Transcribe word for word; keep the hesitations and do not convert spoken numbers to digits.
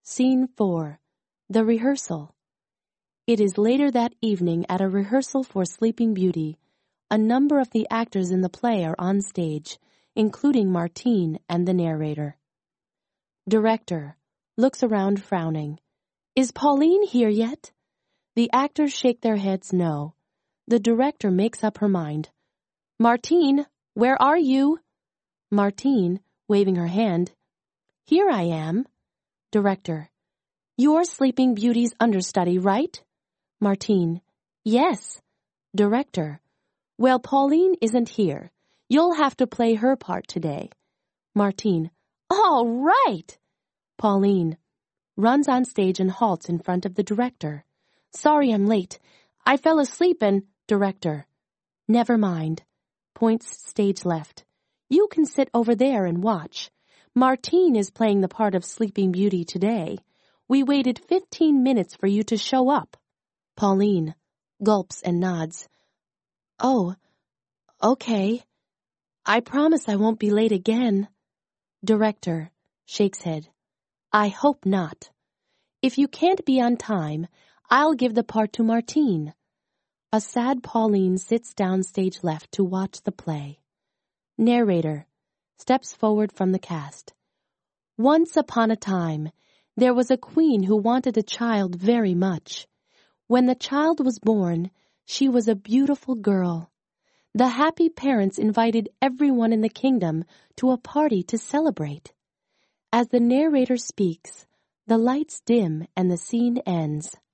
Scene four. The rehearsal. It is later that evening at a rehearsal for Sleeping Beauty. A number of the actors in the play are on stage, including Martine and the narrator. Director looks around frowning. Is Pauline here yet? The actors shake their heads no. The director makes up her mind. Martine, where are you? Martine, waving her hand. Here I am. Director. You're Sleeping Beauty's understudy, right? Martine. Yes. Director. Well, Pauline isn't here. You'll have to play her part today. Martine. All right. Pauline runs on stage and halts in front of the director. Sorry I'm late. I fell asleep and... Director. Never mind. Points stage left. You can sit over there and watch. Martine is playing the part of Sleeping Beauty today. We waited fifteen minutes for you to show up. Pauline gulps and nods. Oh, okay. I promise I won't be late again. Director shakes head. I hope not. If you can't be on time, I'll give the part to Martine. A sad Pauline sits down stage left to watch the play. Narrator steps forward from the cast. Once upon a time, there was a queen who wanted a child very much. When the child was born, she was a beautiful girl. The happy parents invited everyone in the kingdom to a party to celebrate. As the narrator speaks, the lights dim and the scene ends.